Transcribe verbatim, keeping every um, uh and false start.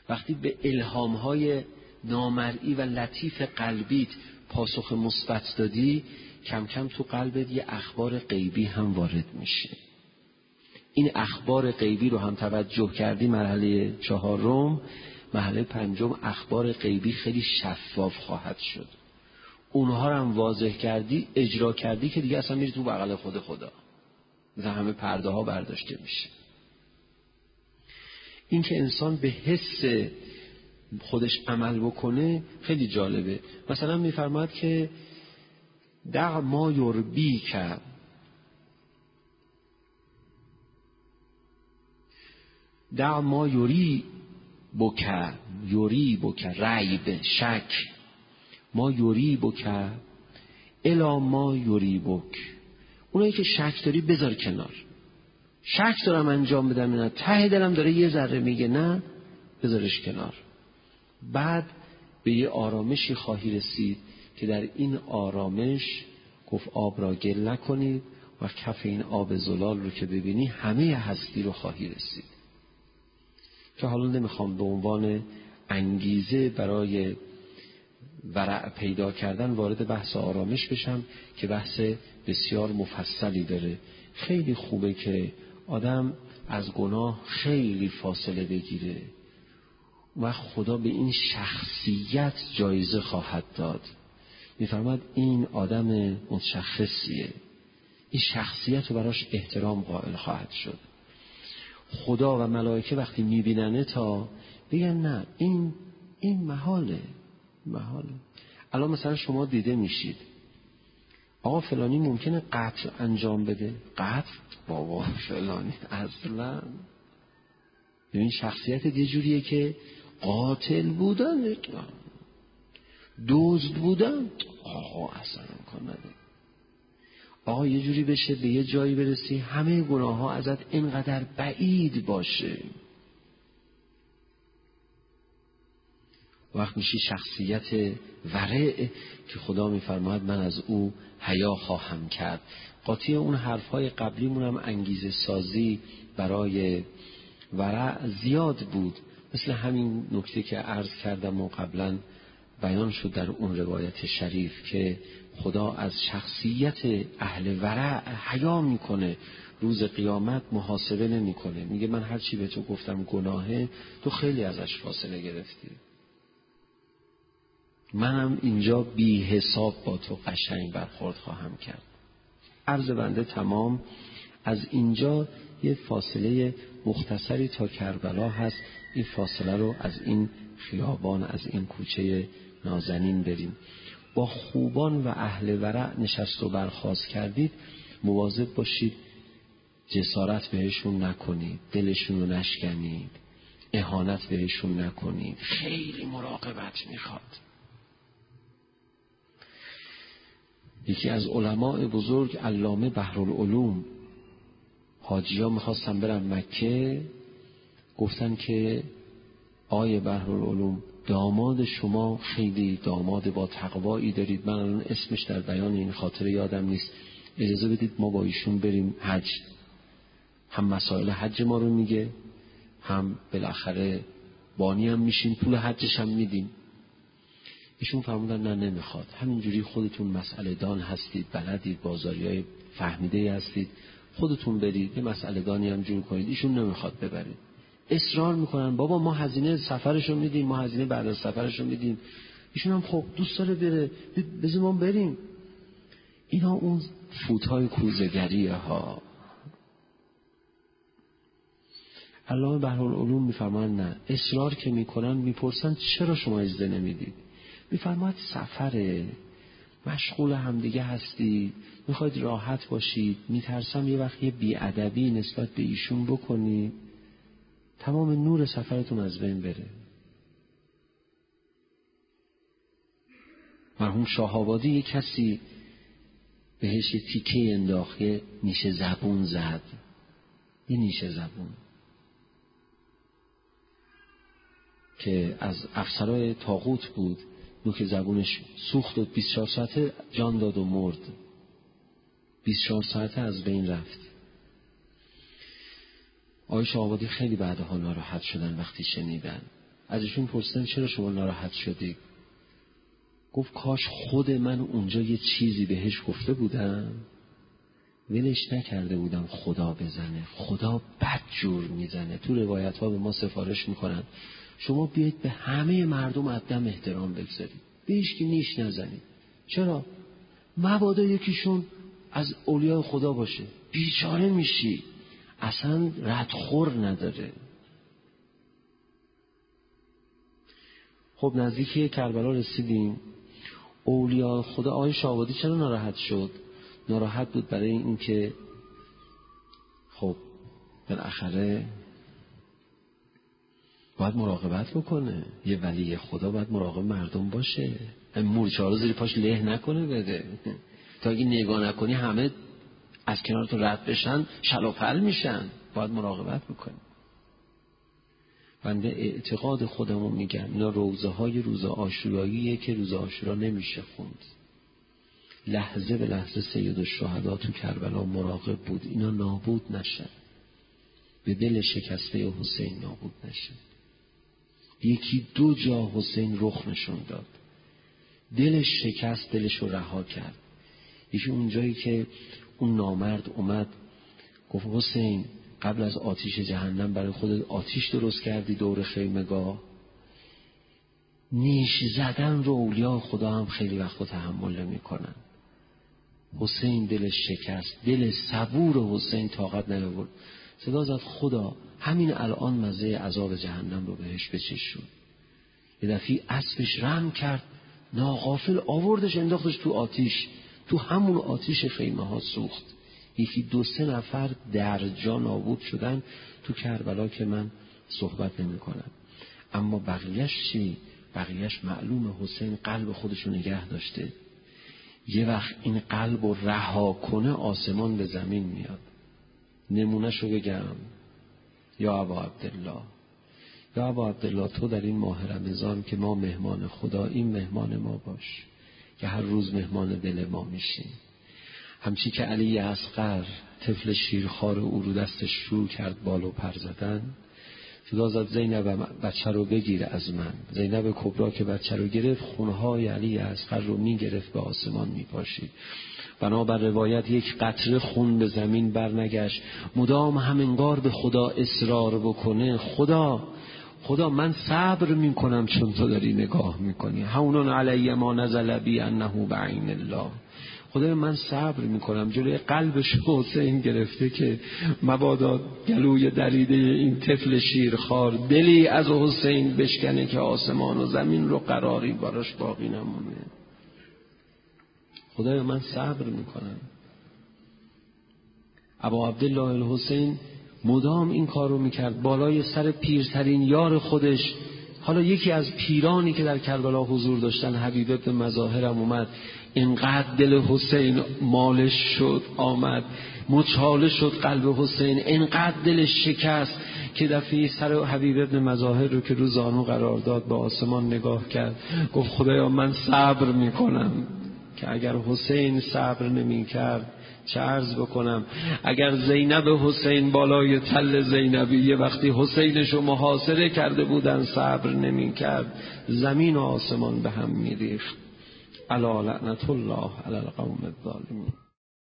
وقتی به الهام‌های نامرئی و لطیف قلبیت پاسخ مثبت دادی، کم کم تو قلبت یه اخبار غیبی هم وارد میشه. این اخبار غیبی رو هم توجه کردی، مرحله چهارم. مرحله پنجم اخبار غیبی خیلی شفاف خواهد شد. اونها رو هم واضح کردی، اجرا کردی که دیگه اصلا میری تو بغل خود خدا، مثلا همه پرده ها برداشته میشه. این که انسان به حس خودش عمل بکنه خیلی جالبه. مثلا میفرماد که دع ما یربیک، دع ما یوری بک، یوری بک ریب شک، ما یوری بک الا ما یوری بک. اونایی که شک داری بذار کنار. شک دارم انجام بدم نه، ته دلم داره یه ذره میگه نه، بذارش کنار. بعد به یه آرامشی خواهی رسید که در این آرامش گفت آب را گل نکنید و کف این آب زلال رو که ببینی همه هستی رو خواهی رسید. که حالا نمیخوام به عنوان انگیزه برای ورع پیدا کردن وارد بحث آرامش بشم که بحث بسیار مفصلی داره. خیلی خوبه که آدم از گناه خیلی فاصله بگیره و خدا به این شخصیت جایزه خواهد داد. میفرماد این آدم متشخصیه، این شخصیت رو براش احترام قائل خواهد شد. خدا و ملائکه وقتی میبیننه تا بگن نه این این محاله محاله. الان مثلا شما دیده میشید آقا فلانی ممکنه قتل انجام بده، قتل بابا فلانی اصلا. ببین شخصیت یه جوریه که قاتل بودن، دزد بودن، آقا اصلا امکان نداره. آقا یه جوری بشه به یه جایی برسی همه گناه ها ازت اینقدر بعید باشه، وقت میشی شخصیت ورع که خدا میفرماید من از او حیا خواهم کرد. قاطی اون حرفهای قبلیمون هم انگیزه سازی برای ورع زیاد بود، مثل همین نکته که عرض کردم و قبلا بیان شد در اون روایت شریف که خدا از شخصیت اهل ورع حیا میکنه، روز قیامت محاسبه نمیکنه، میگه من هر چی به تو گفتم گناهه، تو خیلی ازش فاصله گرفتی، منم اینجا بی حساب با تو قشنگ برخورد خواهم کرد. عرض بنده تمام. از اینجا یه فاصله مختصری تا کربلا هست، این فاصله رو از این خیابان، از این کوچه نازنین بریم. با خوبان و اهل ورع نشست و برخاست کردید، مواظب باشید جسارت بهشون نکنید، دلشون رو نشکنید، اهانت بهشون نکنید، خیلی مراقبت میخواد. یکی از علماء بزرگ علامه بحرالعلوم، حاجی‌ها میخواستن برن مکه، گفتن که آیه بحرالعلوم داماد شما خیلی داماد با تقوایی دارید، من الان اسمش در بیان این خاطره یادم نیست، اجازه بدید ما با ایشون بریم حج. هم مسائل حج ما رو میگه، هم بالاخره بانی هم میشیم، پول حجش هم میدیم. ایشون فرمودن نه نمیخواد، همینجوری خودتون مسئله دان هستید، بلدید، بازاریای فهمیده هستید، خودتون برید یه مسئله دانی هم جور کنید. ایشون نمیخواد ببرید، اصرار میکنن بابا ما هزینه سفرشو میدیم، ما هزینه بعد از سفرشو میدیم. ایشون هم خب دوست داره بره، بذار ما بریم. اینا اون فوتهای کوزه‌گریه ها. علامه بحرالعلوم میفرمان نه، اصرار که میکنن میپرسن چرا شما اجازه نمیدید؟ میفرماید سفره، مشغول همدیگه هستی، میخواید راحت باشید، میترسم یه وقت یه بیادبی نسبت به ایشون بکنی تمام نور سفرتون از بین بره. مرحوم شاه‌آبادی یه کسی بهش یه تیکه انداخت، یه نیشه زبون زد، یه نیشه زبون که از افسرهای طاغوت بود، نوک زبونش سوخت و بیست و چهار ساعته جان داد و مرد، بیست و چهار ساعته از بین رفت. آقای شاه‌آبادی خیلی بعدها ناراحت شدن وقتی شنیدن. ازشون پرسیدن چرا شما ناراحت شدید؟ گفت کاش خود من اونجا یه چیزی بهش گفته بودم، ولش نکرده بودم خدا بزنه. خدا بدجور میزنه. تو روایت ها به ما سفارش میکنن شما بیایید به همه مردم عدم احترام بگذارید، به هیچ کی نیش نزنید. چرا؟ مبادا یکیشون از اولیاء خدا باشه، بیچاره میشی. اصلا ردخور نداره. خب نزدیکی کربلا رسیدیم. اولیاء خدا آقای شاهابادی چرا ناراحت شد؟ ناراحت بود برای این که خب بالاخره باید مراقبت بکنه. یه ولی خدا باید مراقب مردم باشه، مورچه ها رو زیر پاش له نکنه بده. تا اگه نگاه نکنی همه از کنار تو رد بشن شلاپل میشن. باید مراقبت بکنی. بنده اعتقاد خودمون میگم اینا روزه های روز عاشوراییه که روز عاشورا نمیشه خوند. لحظه به لحظه سید الشهدا تو کربلا مراقب بود اینا نابود نشن، به دل شکسته حسین نابود نشن. یکی دو جا حسین رخ نشون داد، دلش شکست، دلش رو رها کرد. یکی اون جایی که اون نامرد اومد گفت حسین قبل از آتیش جهنم برای خودت آتیش درست کردی دور خیمگاه. نیش زدن رو اولیاء خدا هم خیلی وقت تحمل نمی کنن. حسین دلش شکست، دل صبور حسین طاقت نیاورد. صدا زد خدا همین الان مزه عذاب جهنم رو بهش بچشون. یه دفعه اسبش رم کرد، ناغافل آوردش انداختش تو آتیش. تو همون آتیش خیمه ها سوخت. یکی دو سه نفر در جا نابود شدن تو کربلا که من صحبت نمی کنم. اما بقیهش چی؟ بقیهش معلومه حسین قلب خودشو نگه داشته. یه وقت این قلب رو رها کنه آسمان به زمین میاد. نمونهشو بگم. یا ابا عبدالله، یا ابا عبدالله تو در این ماه رمضان که ما مهمان خدا، این مهمان ما باش که هر روز مهمان دل ما میشیم. همچی که علی اصغر طفل شیرخوار او رو دستش شروع کرد بالو پر زدن، صدا زد زینب بچه رو بگیر از من. زینب کبرا که بچه رو گرفت خونهای علی اصغر رو میگرفت به آسمان میپاشید. بنابر روایت یک قطره خون به زمین برنگشت. مدام هم انگار به خدا اصرار بکنه خدا خدا من صبر میکنم چون تو داری نگاه میکنی. هونون علی ما نزل بی انه بعین الله. خدای من صبر میکنم. جلوی قلبش حسین گرفته که مبادا گلوی دریده این طفل شیرخوار دلی از حسین بشکنه که آسمان و زمین رو قراری براش باقی نمونه. خدای من صبر میکنم. ابا عبدالله الحسین مدام این کار رو میکرد. بالای سر پیرترین یار خودش، حالا یکی از پیرانی که در کربلا حضور داشتن، حبیب ابن مظاهرم اومد. اینقدر دل حسین مالش شد، آمد مچاله شد قلب حسین، اینقدر دلش شکست که دفعه سر حبیب ابن مظاهر رو که رو زانو قرار داد به آسمان نگاه کرد. گفت خدایا من صبر میکنم که اگر حسین صبر نمی کرد چه عرض بکنم. اگر زینب حسین بالای تل زینبی یه وقتی حسینش رو محاصره کرده بودن صبر نمی کرد، زمین و آسمان به هم می ریخت. الا لعنت الله علی القوم الظالمین.